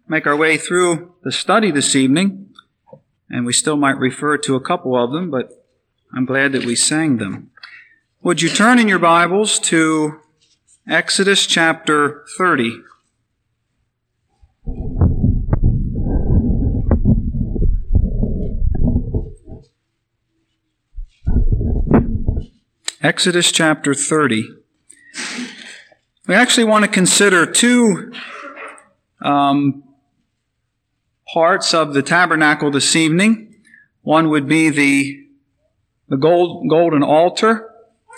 make our way through the study this evening, and we still might refer to a couple of them, but I'm glad that we sang them. Would you turn in your Bibles to Exodus chapter 30? Exodus chapter 30. We actually want to consider two parts of the tabernacle this evening. One would be the golden altar,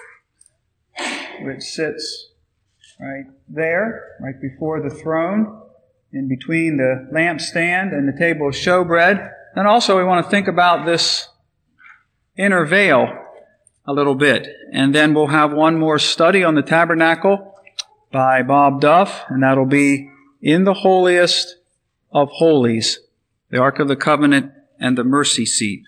which sits right there, right before the throne, in between the lampstand and the table of showbread. And also we want to think about this inner veil a little bit. And then we'll have one more study on the tabernacle by Bob Duff, and that'll be in the holiest of holies, the Ark of the Covenant and the mercy seat.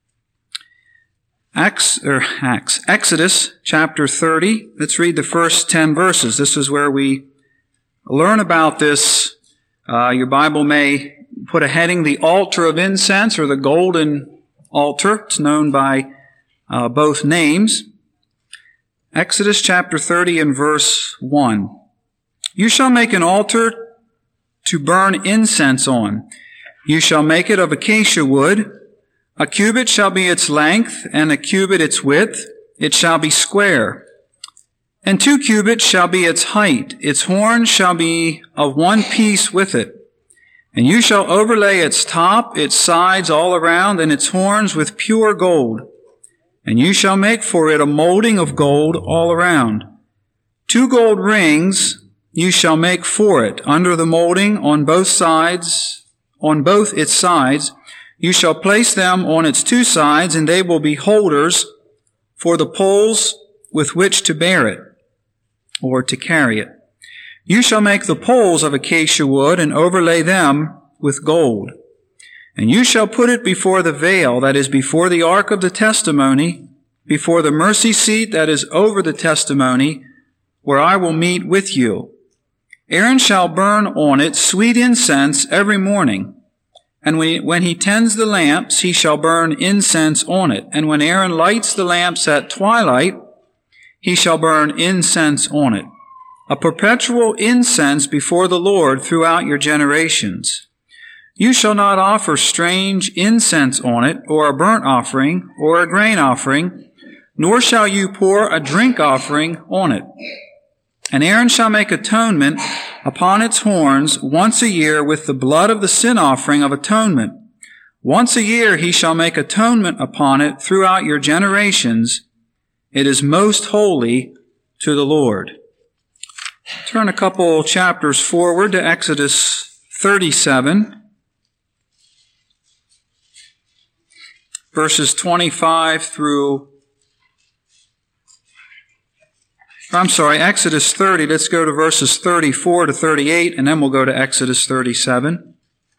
Exodus chapter 30. Let's read the first 10 verses. This is where we learn about this. Your Bible may put a heading, the altar of incense, or the golden altar. It's known by both names. Exodus chapter 30 and verse 1. You shall make an altar to burn incense on. You shall make it of acacia wood. A cubit shall be its length, and a cubit its width. It shall be square. And 2 cubits shall be its height. Its horns shall be of one piece with it. And you shall overlay its top, its sides all around, and its horns with pure gold. And you shall make for it a molding of gold all around. 2 gold rings you shall make for it under the molding on both its sides. You shall place them on its 2 sides, and they will be holders for the poles with which to bear it, or to carry it. You shall make the poles of acacia wood and overlay them with gold. And you shall put it before the veil that is before the ark of the testimony, before the mercy seat that is over the testimony, where I will meet with you. Aaron shall burn on it sweet incense every morning. And when he tends the lamps, he shall burn incense on it. And when Aaron lights the lamps at twilight, he shall burn incense on it. A perpetual incense before the Lord throughout your generations. You shall not offer strange incense on it, or a burnt offering, or a grain offering, nor shall you pour a drink offering on it. And Aaron shall make atonement upon its horns once a year with the blood of the sin offering of atonement. Once a year he shall make atonement upon it throughout your generations. It is most holy to the Lord. Turn a couple chapters forward to Exodus 37. Verses 25 through, Exodus 30. Let's go to verses 34 to 38, and then we'll go to Exodus 37.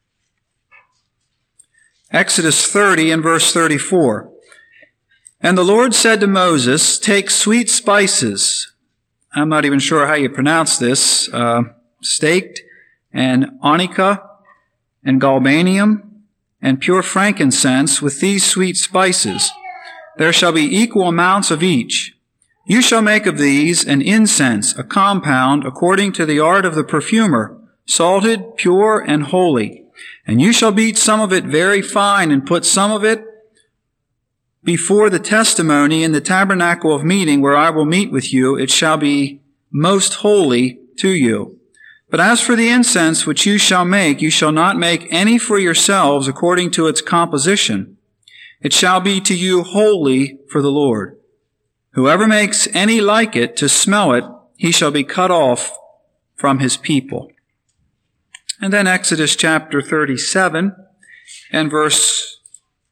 Exodus 30 and verse 34. And the Lord said to Moses, take sweet spices. I'm not even sure how you pronounce this. Staked, and onycha, and galbanium, and pure frankincense with these sweet spices. There shall be equal amounts of each. You shall make of these an incense, a compound, according to the art of the perfumer, salted, pure, and holy. And you shall beat some of it very fine, and put some of it before the testimony in the tabernacle of meeting, where I will meet with you. It shall be most holy to you. But as for the incense which you shall make, you shall not make any for yourselves according to its composition. It shall be to you holy for the Lord. Whoever makes any like it to smell it, he shall be cut off from his people. And then Exodus chapter 37 and verses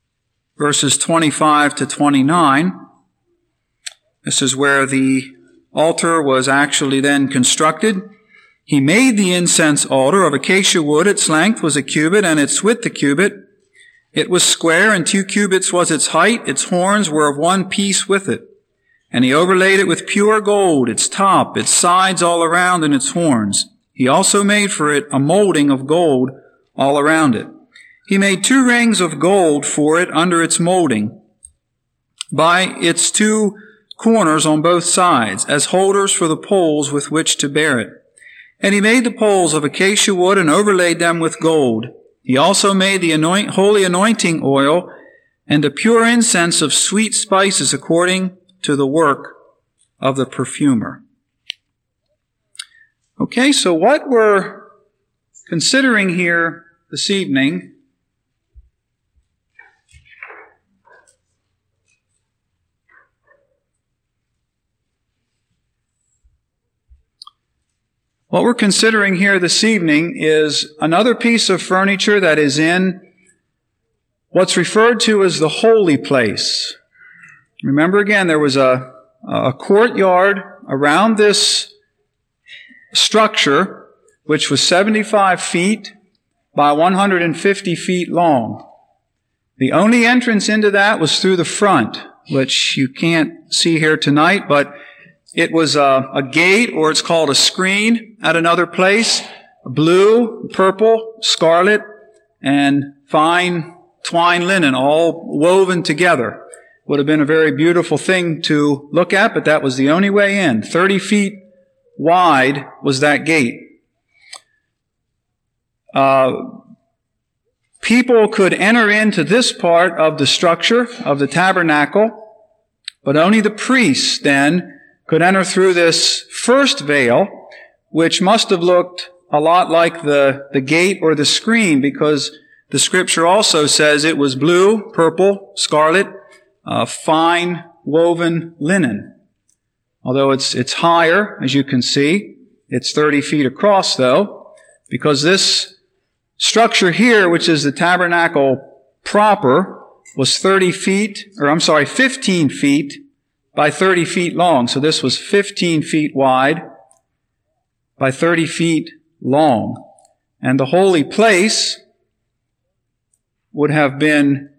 25 to 29. This is where the altar was actually then constructed. He made the incense altar of acacia wood. Its length was a cubit, and its width a cubit. It was square, and 2 cubits was its height. Its horns were of one piece with it. And he overlaid it with pure gold, its top, its sides all around, and its horns. He also made for it a molding of gold all around it. He made 2 rings of gold for it under its molding, by its 2 corners on both sides, as holders for the poles with which to bear it. And he made the poles of acacia wood and overlaid them with gold. He also made the holy anointing oil and the pure incense of sweet spices according to the work of the perfumer. Okay, so what we're considering here this evening is another piece of furniture that is in what's referred to as the holy place. Remember again, there was a courtyard around this structure, which was 75 feet by 150 feet long. The only entrance into that was through the front, which you can't see here tonight, but it was a gate, or it's called a screen at another place, blue, purple, scarlet, and fine twine linen, all woven together. Would have been a very beautiful thing to look at, but that was the only way in. 30 feet wide was that gate. People could enter into this part of the structure of the tabernacle, but only the priests then could enter through this first veil, which must have looked a lot like the gate or the screen, because the scripture also says it was blue, purple, scarlet, fine woven linen. Although it's higher, as you can see. It's 30 feet across, though, because this structure here, which is the tabernacle proper, was 15 feet by 30 feet long. So this was 15 feet wide by 30 feet long. And the holy place would have been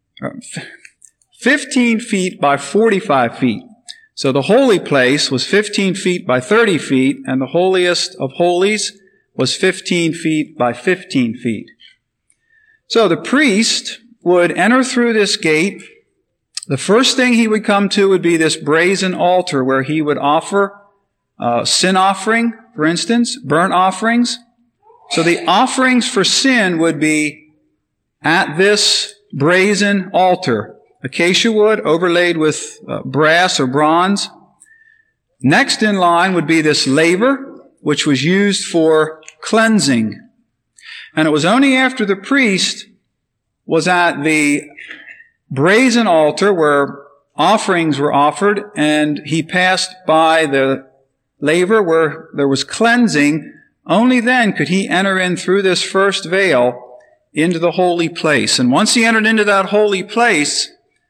15 feet by 45 feet. So the holy place was 15 feet by 30 feet, and the holiest of holies was 15 feet by 15 feet. So the priest would enter through this gate. The first thing he would come to would be this brazen altar, where he would offer sin offering, for instance, burnt offerings. So the offerings for sin would be at this brazen altar, acacia wood overlaid with brass or bronze. Next in line would be this laver, which was used for cleansing. And it was only after the priest was at the brazen altar where offerings were offered, and he passed by the laver where there was cleansing, only then could he enter in through this first veil into the holy place. And once he entered into that holy place,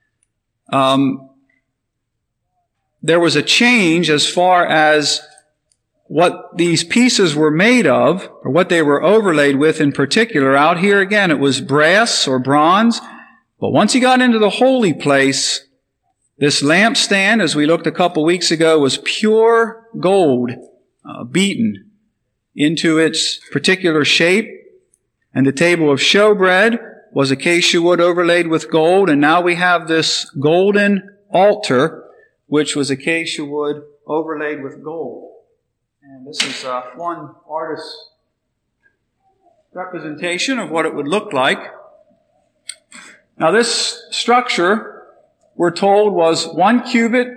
there was a change as far as what these pieces were made of, or what they were overlaid with in particular. Out here again, it was brass or bronze. But once he got into the holy place, this lampstand, as we looked a couple weeks ago, was pure gold, beaten into its particular shape. And the table of showbread was acacia wood overlaid with gold. And now we have this golden altar, which was acacia wood overlaid with gold. And this is one artist's representation of what it would look like. Now this structure, we're told, was 1 cubit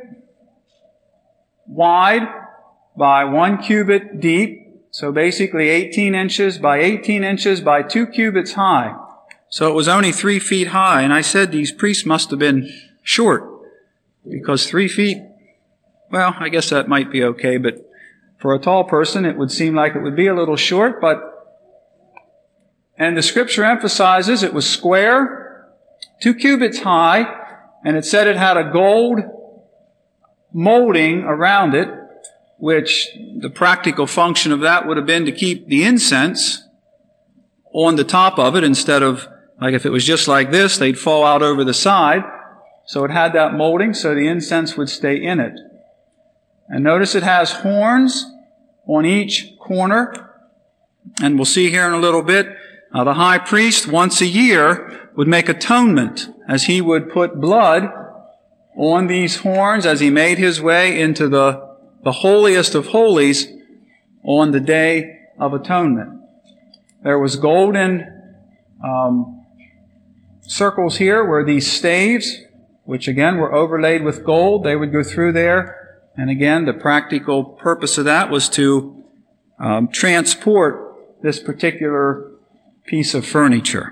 wide by 1 cubit deep. So basically 18 inches by 18 inches by 2 cubits high. So it was only 3 feet high. And I said these priests must have been short, because 3 feet, well, I guess that might be okay, but for a tall person, it would seem like it would be a little short. And the scripture emphasizes it was square, 2 cubits high, and it said it had a gold molding around it, which the practical function of that would have been to keep the incense on the top of it, instead of, like if it was just like this, they'd fall out over the side. So it had that molding so the incense would stay in it. And notice it has horns on each corner. And we'll see here in a little bit the high priest once a year would make atonement as he would put blood on these horns as he made his way into the holiest of holies on the Day of Atonement. There was golden circles here where these staves, which again were overlaid with gold, they would go through there. And again, the practical purpose of that was to transport this particular piece of furniture.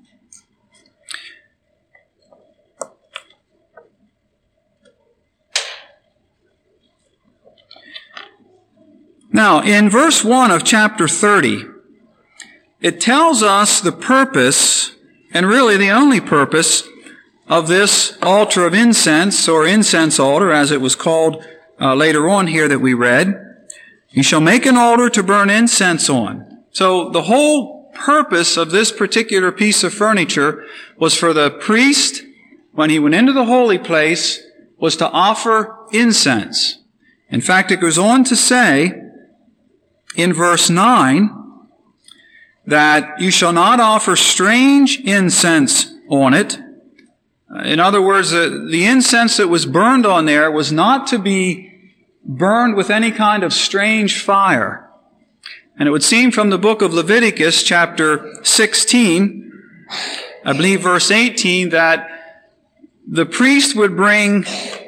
Now, in verse 1 of chapter 30, it tells us the purpose, and really the only purpose, of this altar of incense, or incense altar, as it was called later on here that we read. You shall make an altar to burn incense on. So the whole purpose of this particular piece of furniture was for the priest, when he went into the holy place, was to offer incense. In fact, it goes on to say in verse 9 that you shall not offer strange incense on it. In other words, the incense that was burned on there was not to be burned with any kind of strange fire. And it would seem from the book of Leviticus, chapter 16, I believe verse 18, that the priest would bring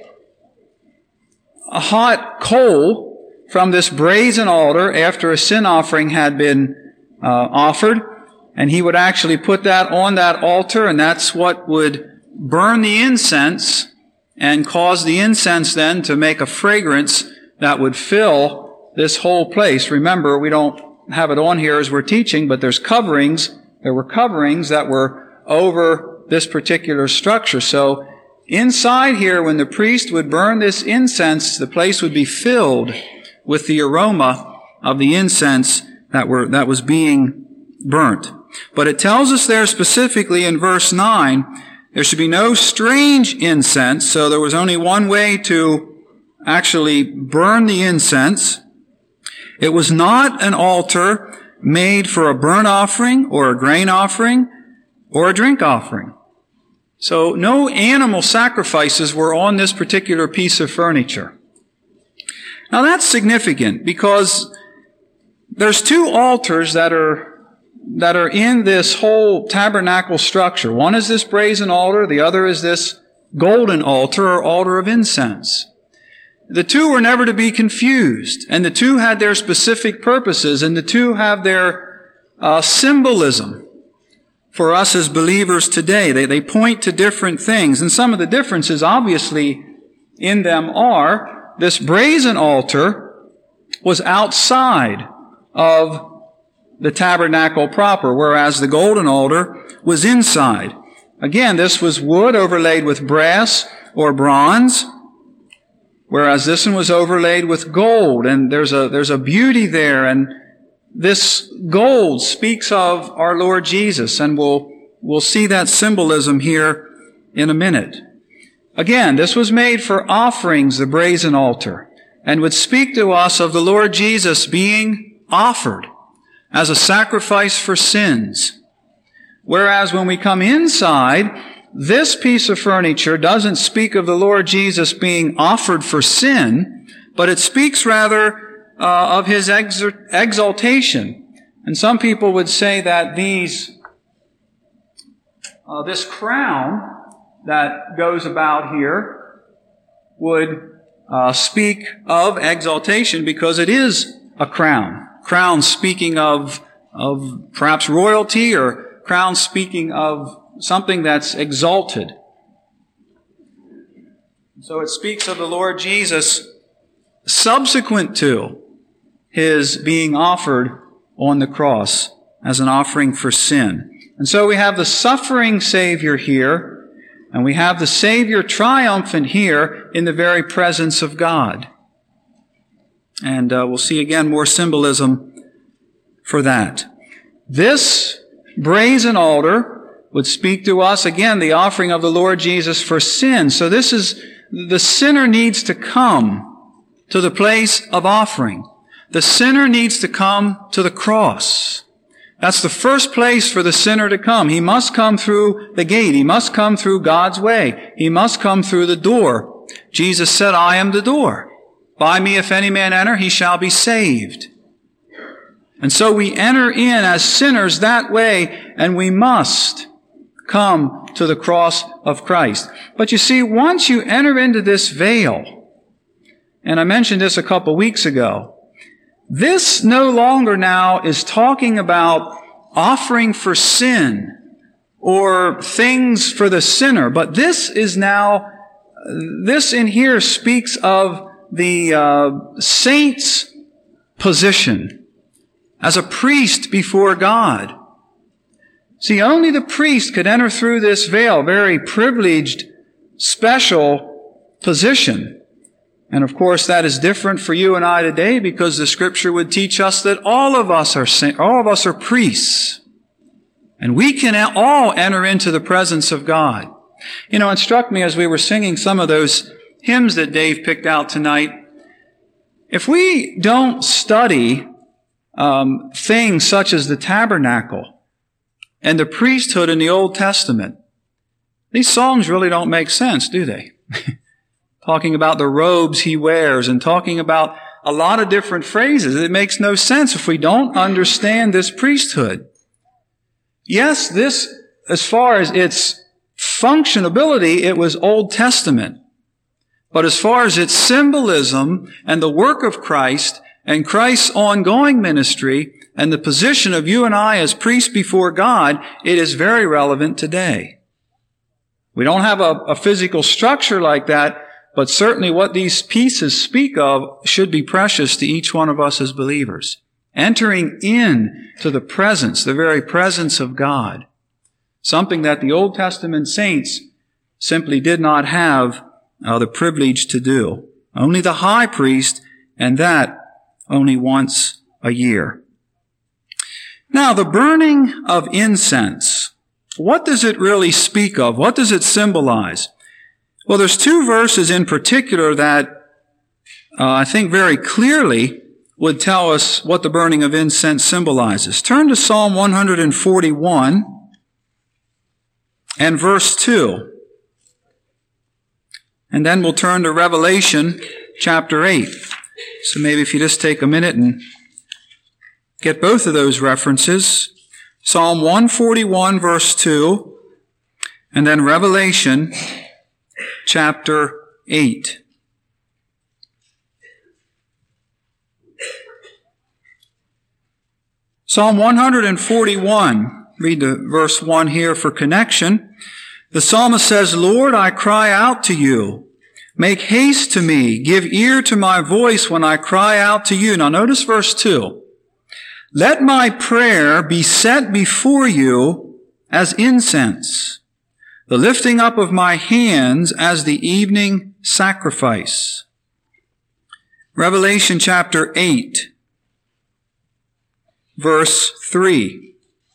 a hot coal from this brazen altar after a sin offering had been offered, and he would actually put that on that altar, and that's what would burn the incense and cause the incense then to make a fragrance that would fill this whole place. Remember, we don't have it on here as we're teaching, but there's coverings. There were coverings that were over this particular structure. So inside here, when the priest would burn this incense, the place would be filled with the aroma of the incense that was being burnt. But it tells us there specifically in verse 9, there should be no strange incense, so there was only one way to actually burn the incense. It was not an altar made for a burnt offering or a grain offering or a drink offering. So no animal sacrifices were on this particular piece of furniture. Now that's significant because there's two altars that are in this whole tabernacle structure. One is this brazen altar, the other is this golden altar or altar of incense. The two were never to be confused, and the two had their specific purposes, and the two have their symbolism for us as believers today. They point to different things, and some of the differences obviously in them are this brazen altar was outside of the tabernacle proper, whereas the golden altar was inside. Again, this was wood overlaid with brass or bronze, whereas this one was overlaid with gold. And there's a beauty there, and this gold speaks of our Lord Jesus, and we'll see that symbolism here in a minute. Again, this was made for offerings, the brazen altar, and would speak to us of the Lord Jesus being offered as a sacrifice for sins. Whereas when we come inside, this piece of furniture doesn't speak of the Lord Jesus being offered for sin, but it speaks rather of His exaltation. And some people would say that this crown that goes about here would speak of exaltation because it is a crown. Crown speaking of perhaps royalty, or crown speaking of something that's exalted. So it speaks of the Lord Jesus subsequent to His being offered on the cross as an offering for sin. And so we have the suffering Savior here, and we have the Savior triumphant here in the very presence of God. And we'll see again more symbolism for that. This brazen altar would speak to us, again, the offering of the Lord Jesus for sin. So this is, the sinner needs to come to the place of offering. The sinner needs to come to the cross. That's the first place for the sinner to come. He must come through the gate. He must come through God's way. He must come through the door. Jesus said, I am the door. By me, if any man enter, he shall be saved. And so we enter in as sinners that way, and we must come to the cross of Christ. But you see, once you enter into this veil, and I mentioned this a couple weeks ago, this no longer now is talking about offering for sin or things for the sinner, but this in here speaks of the saint's position as a priest before God. See, only the priest could enter through this veil, very privileged, special position. And of course, that is different for you and I today, because the Scripture would teach us that all of us are priests. And we can all enter into the presence of God. You know, it struck me as we were singing some of those hymns that Dave picked out tonight. If we don't study things such as the tabernacle and the priesthood in the Old Testament, these songs really don't make sense, do they? Talking about the robes he wears and talking about a lot of different phrases. It makes no sense if we don't understand this priesthood. Yes, this, as far as its functionability, it was Old Testament. But as far as its symbolism and the work of Christ and Christ's ongoing ministry and the position of you and I as priests before God, it is very relevant today. We don't have a physical structure like that, but certainly what these pieces speak of should be precious to each one of us as believers. Entering in to the presence, the very presence of God. Something that the Old Testament saints simply did not have the privilege to do. Only the high priest, and that only once a year. Now, the burning of incense, what does it really speak of? What does it symbolize? Well, there's two verses in particular that I think very clearly would tell us what the burning of incense symbolizes. Turn to Psalm 141 and verse 2. And then we'll turn to Revelation chapter 8. So maybe if you just take a minute and get both of those references. Psalm 141 verse 2, and then Revelation chapter 8. Psalm 141, read the verse 1 here for connection. The psalmist says, Lord, I cry out to you. Make haste to me. Give ear to my voice when I cry out to you. Now notice verse 2. Let my prayer be set before you as incense, the lifting up of my hands as the evening sacrifice. Revelation chapter 8, verse 3.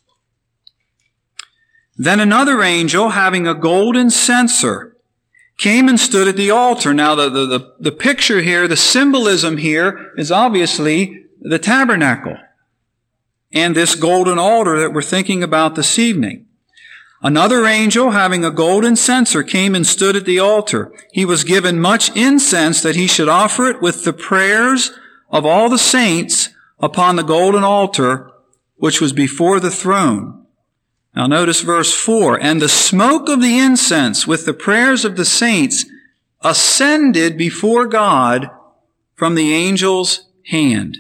Then another angel, having a golden censer, came and stood at the altar. Now the picture here, the symbolism here is obviously the tabernacle and this golden altar that we're thinking about this evening. Another angel, having a golden censer, came and stood at the altar. He was given much incense that he should offer it with the prayers of all the saints upon the golden altar, which was before the throne. Now notice verse 4. And the smoke of the incense with the prayers of the saints ascended before God from the angel's hand.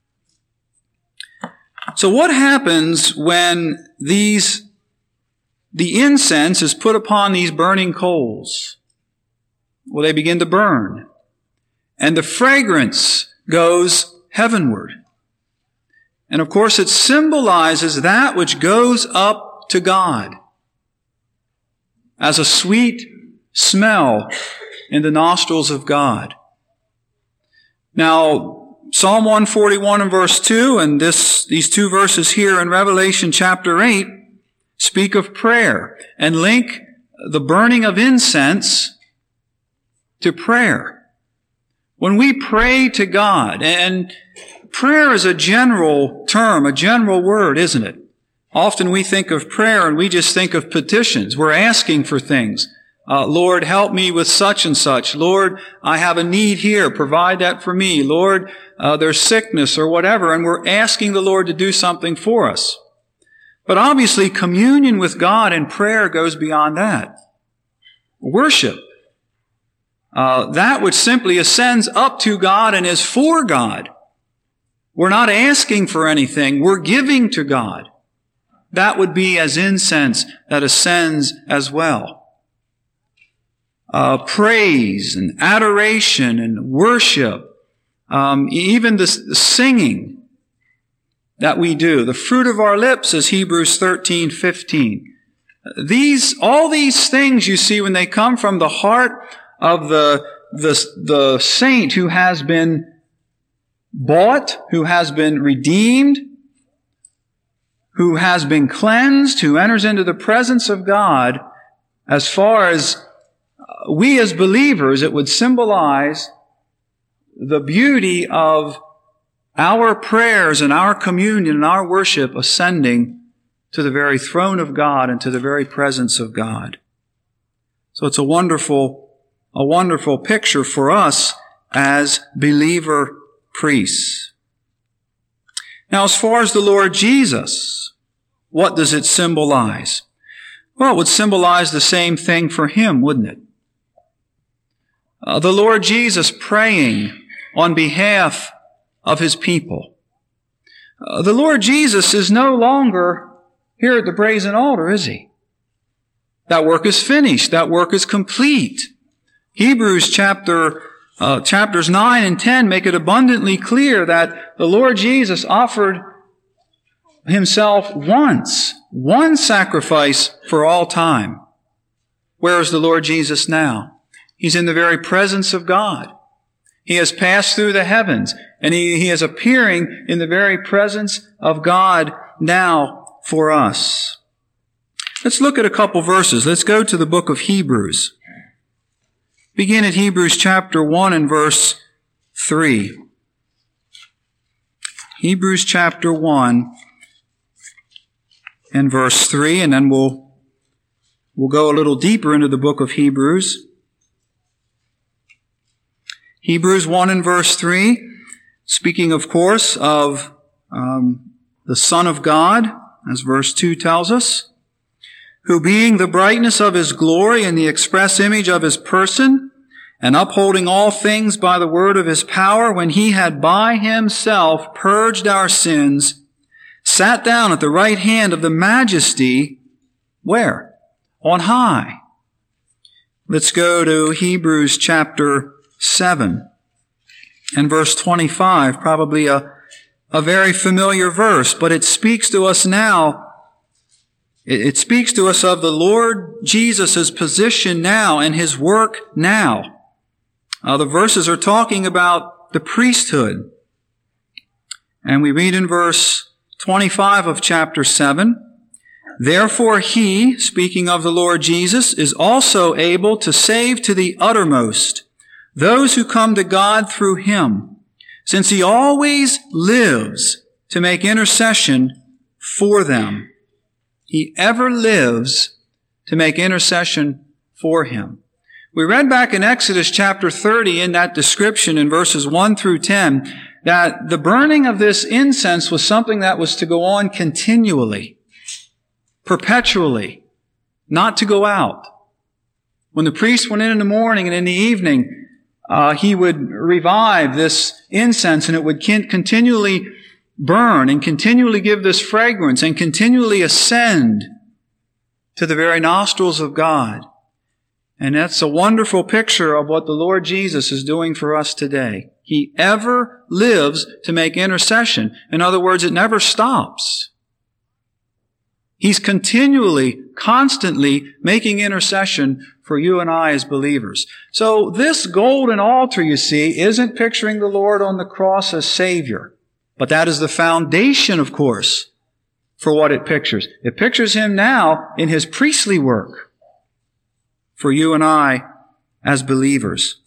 So what happens when the incense is put upon these burning coals? Well, they begin to burn. And the fragrance goes heavenward. And of course, it symbolizes that which goes up to God as a sweet smell in the nostrils of God. Now, Psalm 141 and verse 2 and these two verses here in Revelation chapter 8 speak of prayer and link the burning of incense to prayer. When we pray to God, and prayer is a general term, a general word, isn't it? Often we think of prayer and we just think of petitions. We're asking for things. Lord, help me with such and such. Lord, I have a need here. Provide that for me. Lord, there's sickness or whatever, and we're asking the Lord to do something for us. But obviously, communion with God and prayer goes beyond that. Worship. That which simply ascends up to God and is for God. We're not asking for anything. We're giving to God. That would be as incense that ascends as well. Praise and adoration and worship, even the singing that we do, the fruit of our lips, as Hebrews 13:15. All these things you see when they come from the heart of the saint who has been bought, who has been redeemed, who has been cleansed, who enters into the presence of God. As far as we as believers, it would symbolize the beauty of our prayers and our communion and our worship ascending to the very throne of God and to the very presence of God. So it's a wonderful picture for us as believer priests. Now, as far as the Lord Jesus, what does it symbolize? Well, it would symbolize the same thing for Him, wouldn't it? The Lord Jesus praying on behalf of His people. The Lord Jesus is no longer here at the brazen altar, is He? That work is finished. That work is complete. Hebrews chapters 9 and 10 make it abundantly clear that the Lord Jesus offered Himself once, one sacrifice for all time. Where is the Lord Jesus now? He's in the very presence of God. He has passed through the heavens, and He is appearing in the very presence of God now for us. Let's look at a couple verses. Let's go to the book of Hebrews. Begin at Hebrews chapter 1 and verse 3. Hebrews chapter 1 and verse 3, and then we'll go a little deeper into the book of Hebrews. Hebrews 1 and verse 3, speaking, of course, of the Son of God, as verse 2 tells us, who being the brightness of His glory and the express image of His person, and upholding all things by the word of His power, when He had by Himself purged our sins, sat down at the right hand of the Majesty, where? On high. Let's go to Hebrews chapter 7 and verse 25, probably a very familiar verse, but it speaks to us now. It speaks to us of the Lord Jesus' position now and His work now. The verses are talking about the priesthood. And we read in verse 25 of chapter 7, therefore He, speaking of the Lord Jesus, is also able to save to the uttermost those who come to God through Him, since He always lives to make intercession for them. He ever lives to make intercession for him. We read back in Exodus chapter 30 in that description in verses 1 through 10 that the burning of this incense was something that was to go on continually, perpetually, not to go out. When the priest went in the morning and in the evening, he would revive this incense and it would continually burn and continually give this fragrance and continually ascend to the very nostrils of God. And that's a wonderful picture of what the Lord Jesus is doing for us today. He ever lives to make intercession. In other words, it never stops. He's continually, constantly making intercession for you and I as believers. So this golden altar, you see, isn't picturing the Lord on the cross as Savior. But that is the foundation, of course, for what it pictures. It pictures Him now in His priestly work for you and I as believers.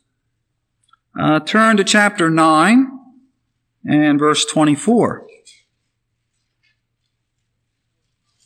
Turn to chapter 9 and verse 24.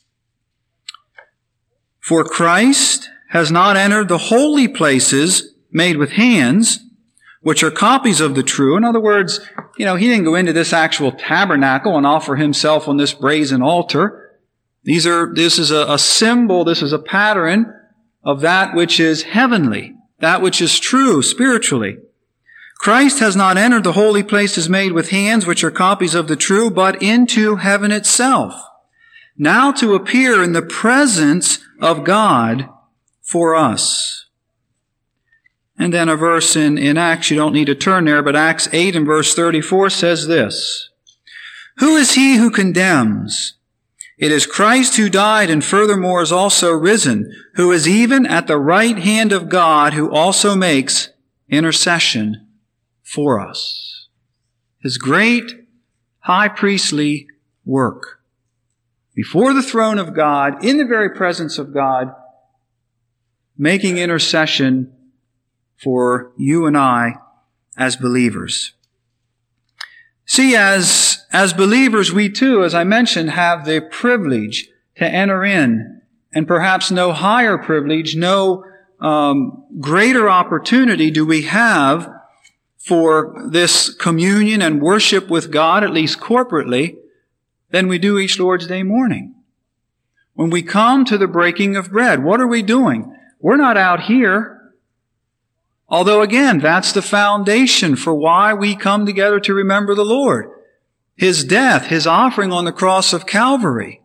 For Christ has not entered the holy places made with hands, which are copies of the true. In other words, he didn't go into this actual tabernacle and offer himself on this brazen altar. This is a symbol, this is a pattern of that which is heavenly, that which is true spiritually. Christ has not entered the holy places made with hands, which are copies of the true, but into heaven itself, now to appear in the presence of God for us. And then a verse in Acts, you don't need to turn there, but Acts 8 and verse 34 says this, Who is he who condemns? It is Christ who died and furthermore is also risen, who is even at the right hand of God, who also makes intercession for us. His great high priestly work before the throne of God, in the very presence of God, making intercession for you and I as believers. See, as believers, we too, as I mentioned, have the privilege to enter in, and perhaps no higher privilege, no greater opportunity do we have for this communion and worship with God, at least corporately, than we do each Lord's Day morning. When we come to the breaking of bread, what are we doing? We're not out here. Although again, that's the foundation for why we come together to remember the Lord. His death, His offering on the cross of Calvary.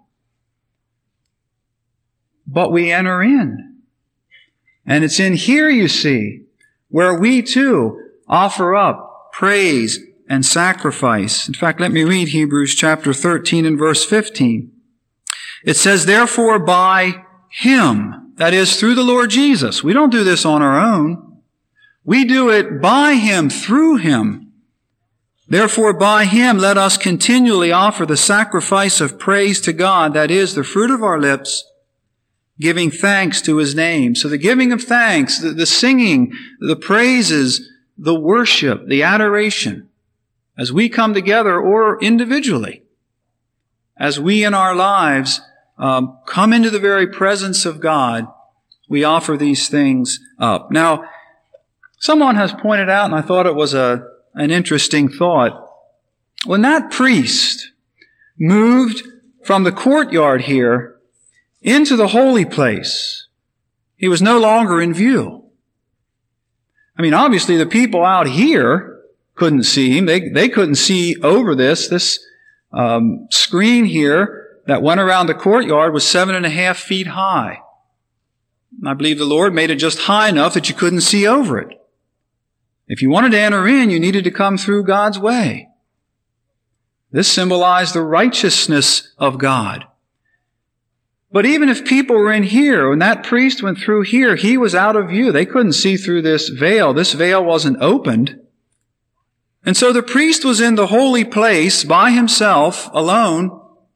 But we enter in. And it's in here, you see, where we too offer up praise and sacrifice. In fact, let me read Hebrews chapter 13 and verse 15. It says, Therefore by Him, that is, through the Lord Jesus. We don't do this on our own. We do it by Him, through Him. Therefore, by Him, let us continually offer the sacrifice of praise to God, that is, the fruit of our lips, giving thanks to His name. So the giving of thanks, the singing, the praises, the worship, the adoration, as we come together or individually, as we in our lives come into the very presence of God, we offer these things up. Now, someone has pointed out, and I thought it was an interesting thought, when that priest moved from the courtyard here into the holy place, he was no longer in view. I mean, obviously the people out here couldn't see him. They couldn't see over this screen here that went around the courtyard was 7.5 feet high. I believe the Lord made it just high enough that you couldn't see over it. If you wanted to enter in, you needed to come through God's way. This symbolized the righteousness of God. But even if people were in here, when that priest went through here, he was out of view. They couldn't see through this veil. This veil wasn't opened. And so the priest was in the holy place by himself, alone.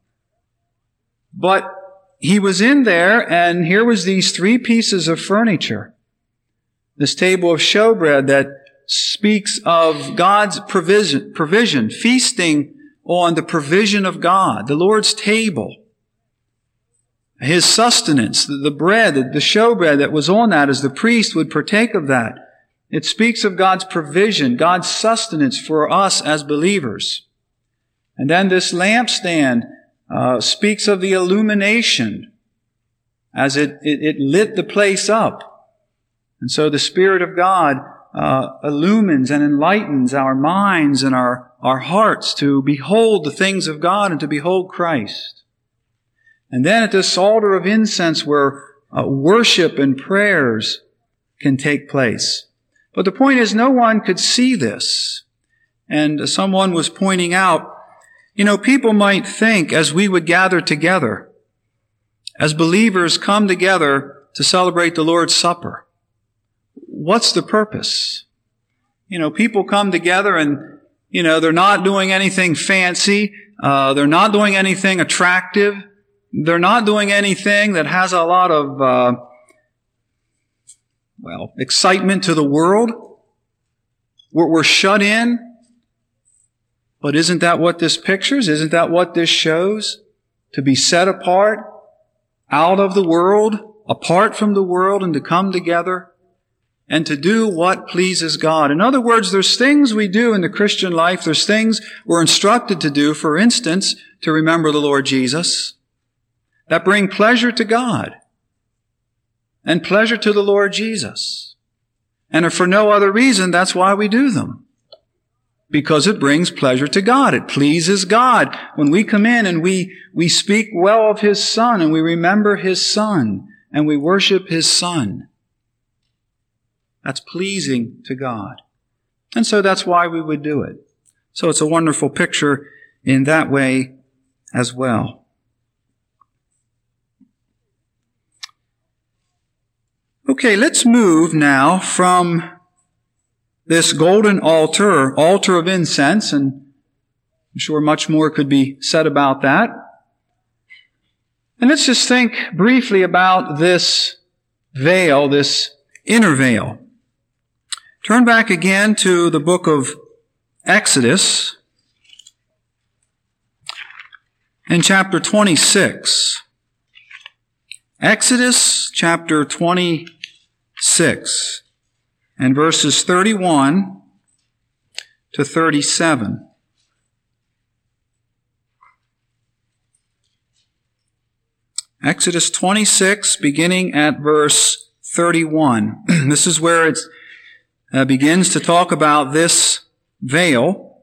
But he was in there, and here was these 3 pieces of furniture. This table of showbread that speaks of God's provision, feasting on the provision of God, the Lord's table, His sustenance, the bread, the showbread that was on that as the priest would partake of that. It speaks of God's provision, God's sustenance for us as believers. And then this lampstand speaks of the illumination as it lit the place up. And so the Spirit of God illumines and enlightens our minds and our hearts to behold the things of God and to behold Christ. And then at this altar of incense where worship and prayers can take place. But the point is, no one could see this. And someone was pointing out, people might think as we would gather together, as believers come together to celebrate the Lord's Supper, what's the purpose? People come together and, they're not doing anything fancy. They're not doing anything attractive. They're not doing anything that has a lot of, excitement to the world. We're shut in. But isn't that what this pictures? Isn't that what this shows? To be set apart, out of the world, apart from the world and to come together and to do what pleases God. In other words, there's things we do in the Christian life. There's things we're instructed to do, for instance, to remember the Lord Jesus, that bring pleasure to God and pleasure to the Lord Jesus. And if for no other reason, that's why we do them. Because it brings pleasure to God. It pleases God. When we come in and we speak well of His Son and we remember His Son and we worship His Son, that's pleasing to God. And so that's why we would do it. So it's a wonderful picture in that way as well. Okay, let's move now from this golden altar, or altar of incense, and I'm sure much more could be said about that. And let's just think briefly about this veil, this inner veil. Turn back again to the book of Exodus in chapter 26. Exodus chapter 26 and verses 31 to 37. Exodus 26, beginning at verse 31. This is where it begins to talk about this veil.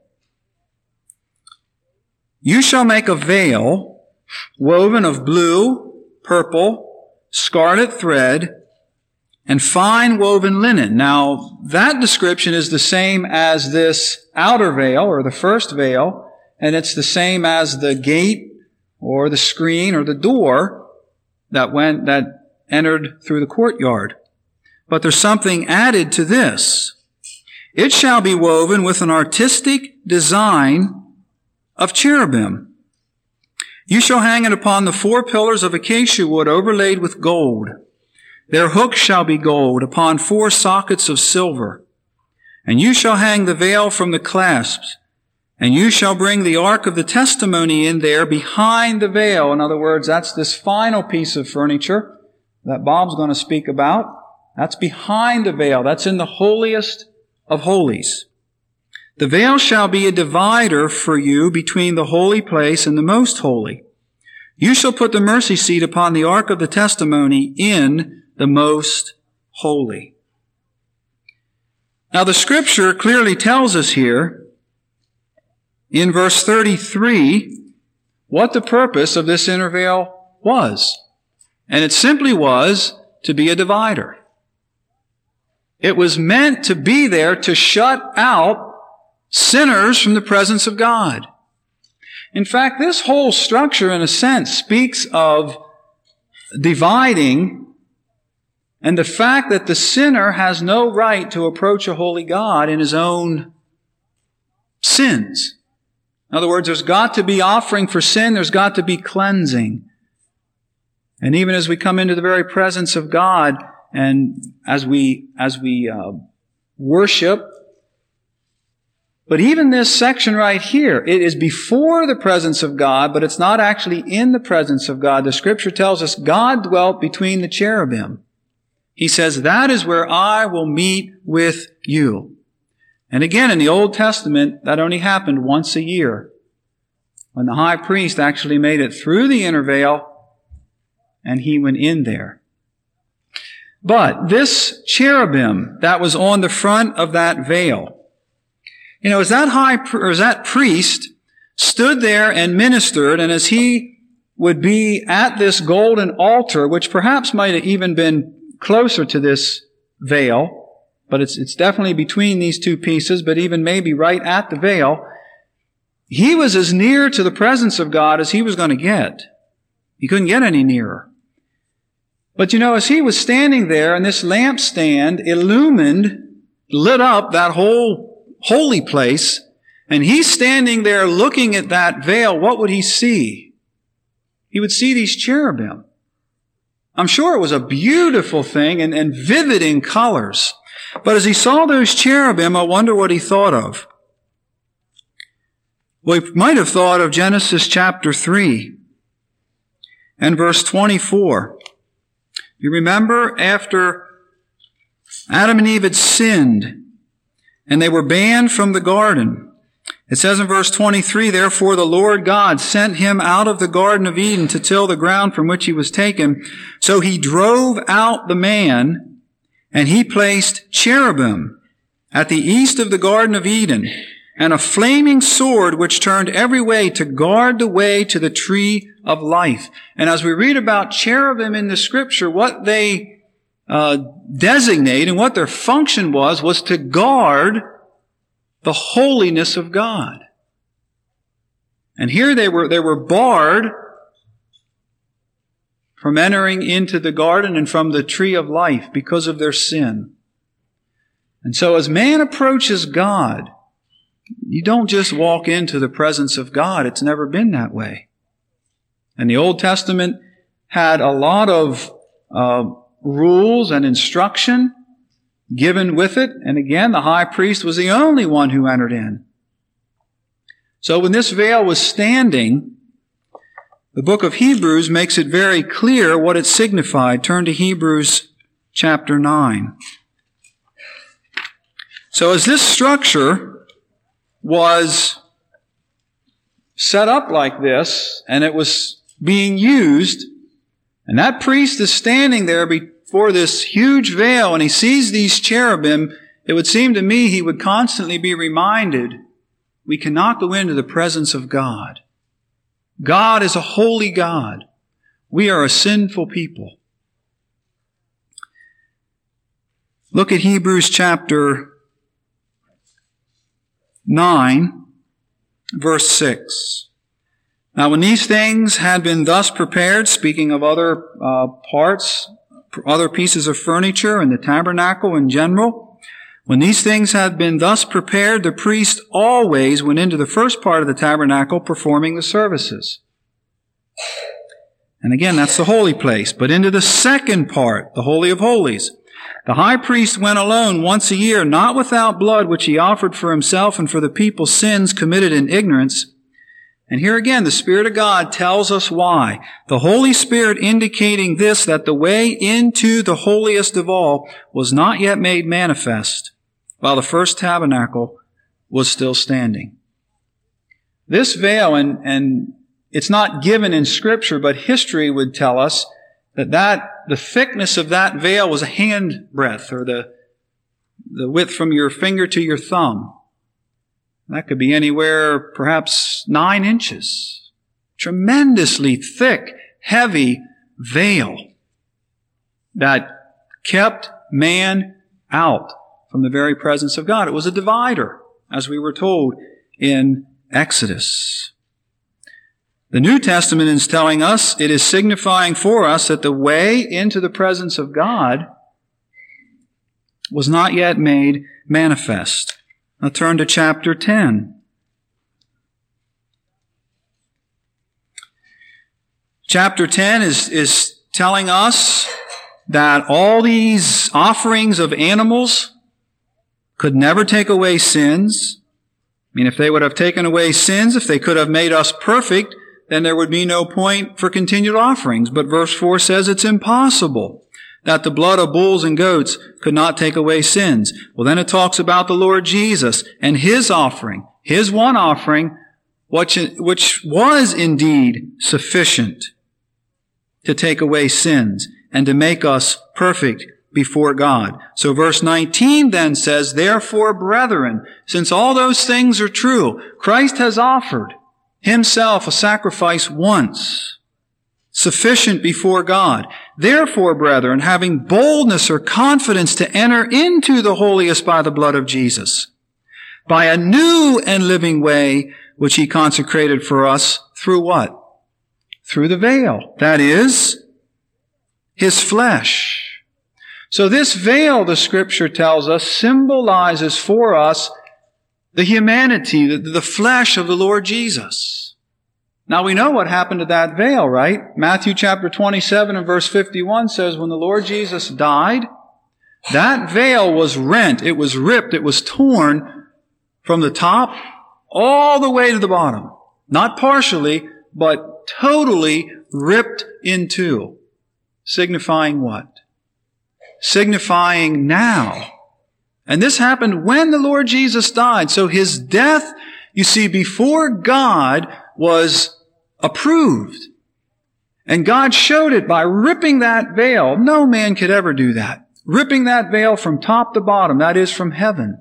You shall make a veil woven of blue, purple, scarlet thread, and fine woven linen. Now, that description is the same as this outer veil, or the first veil, and it's the same as the gate, or the screen, or the door that entered through the courtyard. But there's something added to this. It shall be woven with an artistic design of cherubim. You shall hang it upon the 4 pillars of acacia wood overlaid with gold. Their hooks shall be gold upon 4 sockets of silver. And you shall hang the veil from the clasps. And you shall bring the ark of the testimony in there behind the veil. In other words, that's this final piece of furniture that Bob's going to speak about. That's behind the veil. That's in the holiest of holies. The veil shall be a divider for you between the holy place and the most holy. You shall put the mercy seat upon the ark of the testimony in the most holy. Now the scripture clearly tells us here in verse 33 what the purpose of this inner veil was. And it simply was to be a divider. It was meant to be there to shut out sinners from the presence of God. In fact, this whole structure, in a sense, speaks of dividing and the fact that the sinner has no right to approach a holy God in his own sins. In other words, there's got to be offering for sin, there's got to be cleansing. And even as we come into the very presence of God, and as we worship, but even this section right here, it is before the presence of God, but it's not actually in the presence of God. The scripture tells us God dwelt between the cherubim. He says, that is where I will meet with you. And again, in the Old Testament, that only happened once a year, when the high priest actually made it through the inner veil and he went in there. But this cherubim that was on the front of that veil, as that priest stood there and ministered, and as he would be at this golden altar, which perhaps might have even been closer to this veil, but it's definitely between these two pieces, but even maybe right at the veil, he was as near to the presence of God as he was going to get. He couldn't get any nearer. But as he was standing there, and this lampstand lit up that whole holy place, and he's standing there looking at that veil, what would he see? He would see these cherubim. I'm sure it was a beautiful thing and vivid in colors. But as he saw those cherubim, I wonder what he thought of. Well, he might have thought of Genesis chapter 3 and verse 24. You remember after Adam and Eve had sinned and they were banned from the garden, it says in verse 23, therefore the Lord God sent him out of the Garden of Eden to till the ground from which he was taken. So he drove out the man, and he placed cherubim at the east of the Garden of Eden, and a flaming sword which turned every way to guard the way to the tree of life. And as we read about cherubim in the Scripture, what they designate and what their function was to guard the holiness of God. And here they were barred from entering into the garden and from the tree of life because of their sin. And so as man approaches God, you don't just walk into the presence of God. It's never been that way. And the Old Testament had a lot of rules and instruction given with it. And again, the high priest was the only one who entered in. So when this veil was standing, the book of Hebrews makes it very clear what it signified. Turn to Hebrews chapter 9. So as this structure was set up like this, and it was being used, and that priest is standing there before this huge veil, and he sees these cherubim, it would seem to me he would constantly be reminded, we cannot go into the presence of God. God is a holy God. We are a sinful people. Look at Hebrews chapter 9, verse 6. Now when these things had been thus prepared, speaking of other parts, other pieces of furniture and the tabernacle in general, when these things had been thus prepared, the priest always went into the first part of the tabernacle performing the services. And again, that's the holy place. But into the second part, the Holy of Holies, the high priest went alone once a year, not without blood, which he offered for himself and for the people's sins committed in ignorance. And here again, the Spirit of God tells us why. The Holy Spirit indicating this, that the way into the holiest of all was not yet made manifest, while the first tabernacle was still standing. This veil, and it's not given in Scripture, but history would tell us that the thickness of that veil was a hand breadth, or the width from your finger to your thumb. That could be anywhere, perhaps 9 inches. Tremendously thick, heavy veil that kept man out from the very presence of God. It was a divider, as we were told in Exodus. The New Testament is telling us, it is signifying for us that the way into the presence of God was not yet made manifest. Now turn to chapter 10. Chapter 10 is telling us that all these offerings of animals could never take away sins. I mean, if they would have taken away sins, if they could have made us perfect, then there would be no point for continued offerings. But verse 4 says it's impossible that the blood of bulls and goats could not take away sins. Well, then it talks about the Lord Jesus and His offering, His one offering, which was indeed sufficient to take away sins and to make us perfect before God. So verse 19 then says, therefore, brethren, since all those things are true, Christ has offered Himself a sacrifice once, sufficient before God. Therefore, brethren, having boldness or confidence to enter into the holiest by the blood of Jesus, by a new and living way which He consecrated for us through what? Through the veil. That is, His flesh. So this veil, the Scripture tells us, symbolizes for us the humanity, the flesh of the Lord Jesus. Now we know what happened to that veil, right? Matthew chapter 27 and verse 51 says, when the Lord Jesus died, that veil was rent, it was ripped, it was torn from the top all the way to the bottom. Not partially, but totally ripped in two. Signifying what? Signifying now. And this happened when the Lord Jesus died. So his death, you see, before God was approved. And God showed it by ripping that veil. No man could ever do that. Ripping that veil from top to bottom, that is from heaven.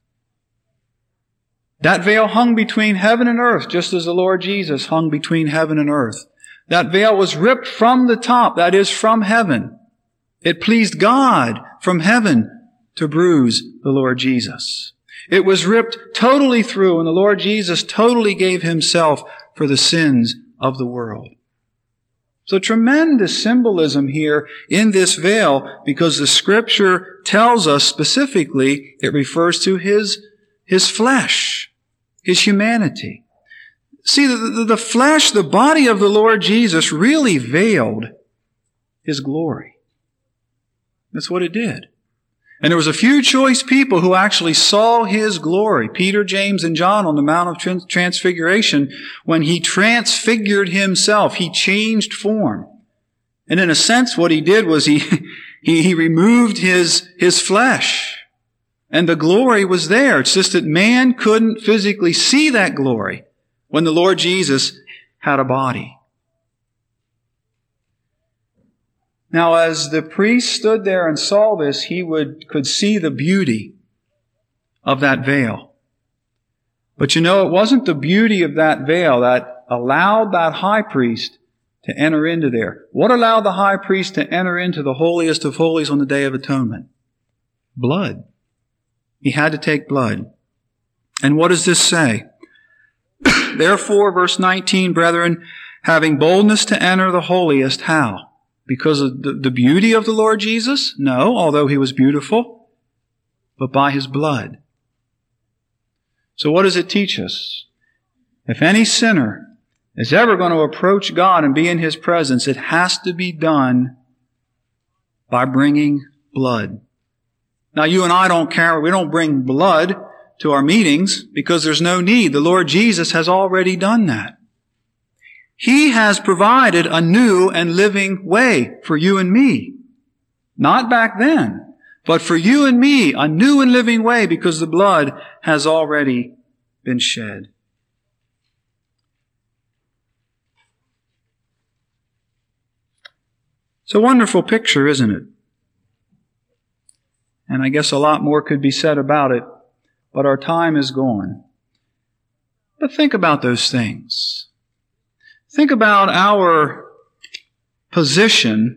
That veil hung between heaven and earth, just as the Lord Jesus hung between heaven and earth. That veil was ripped from the top, that is from heaven. It pleased God from heaven to bruise the Lord Jesus. It was ripped totally through, and the Lord Jesus totally gave himself for the sins of the world. So tremendous symbolism here in this veil, because the Scripture tells us specifically it refers to his flesh, his humanity. See, the flesh, the body of the Lord Jesus really veiled his glory. That's what it did. And there was a few choice people who actually saw his glory. Peter, James, and John on the Mount of Transfiguration, when he transfigured himself, he changed form. And in a sense, what he did was he removed his flesh. And the glory was there. It's just that man couldn't physically see that glory when the Lord Jesus had a body. Now, as the priest stood there and saw this, he could see the beauty of that veil. But it wasn't the beauty of that veil that allowed that high priest to enter into there. What allowed the high priest to enter into the holiest of holies on the Day of Atonement? Blood. He had to take blood. And what does this say? Therefore, verse 19, brethren, having boldness to enter the holiest, how? Because of the beauty of the Lord Jesus? No, although he was beautiful, but by his blood. So what does it teach us? If any sinner is ever going to approach God and be in his presence, it has to be done by bringing blood. Now, you and I we don't bring blood to our meetings because there's no need. The Lord Jesus has already done that. He has provided a new and living way for you and me. Not back then, but for you and me, a new and living way because the blood has already been shed. It's a wonderful picture, isn't it? And I guess a lot more could be said about it, but our time is gone. But think about those things. Think about our position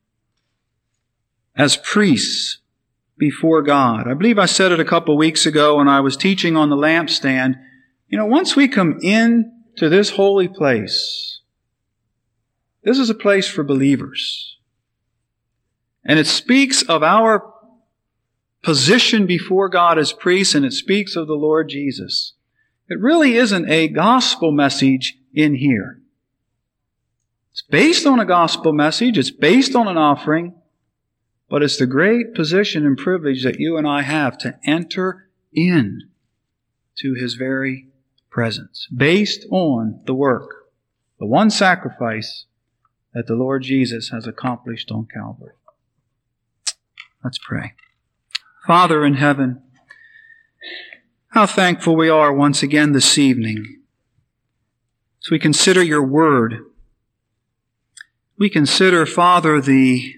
as priests before God. I believe I said it a couple weeks ago when I was teaching on the lampstand. Once we come in to this holy place, this is a place for believers. And it speaks of our position before God as priests, and it speaks of the Lord Jesus. It really isn't a gospel message in here. It's based on a gospel message. It's based on an offering. But it's the great position and privilege that you and I have to enter in to his very presence. Based on the work, the one sacrifice that the Lord Jesus has accomplished on Calvary. Let's pray. Father in heaven, how thankful we are once again this evening as we consider your word. We consider, Father, the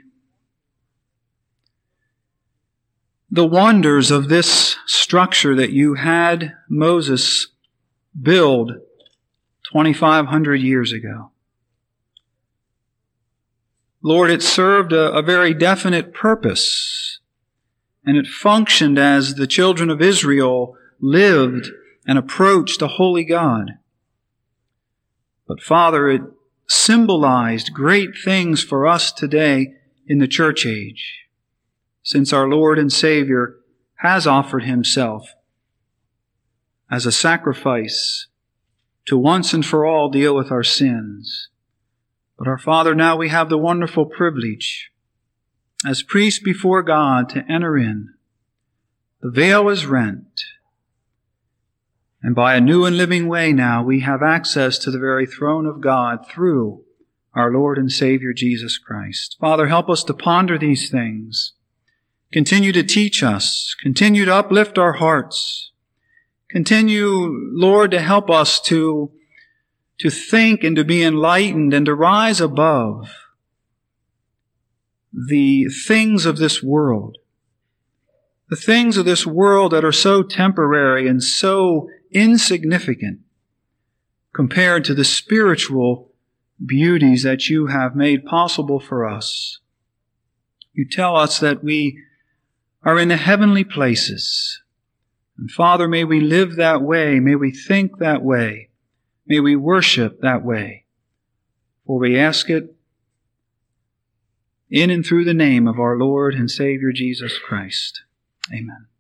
wonders of this structure that you had Moses build 2,500 years ago. Lord, it served a very definite purpose, and it functioned as the children of Israel lived and approached a holy God. But Father, it symbolized great things for us today in the church age, since our Lord and Savior has offered himself as a sacrifice to once and for all deal with our sins. But our Father, now we have the wonderful privilege as priests before God to enter in. The veil is rent, and by a new and living way now we have access to the very throne of God through our Lord and Savior Jesus Christ. Father, help us to ponder these things. Continue to teach us. Continue to uplift our hearts. Continue, Lord, to help us to think and to be enlightened and to rise above the things of this world. The things of this world that are so temporary and so insignificant compared to the spiritual beauties that you have made possible for us. You tell us that we are in the heavenly places. And Father, may we live that way. May we think that way. May we worship that way. For we ask it in and through the name of our Lord and Savior Jesus Christ. Amen.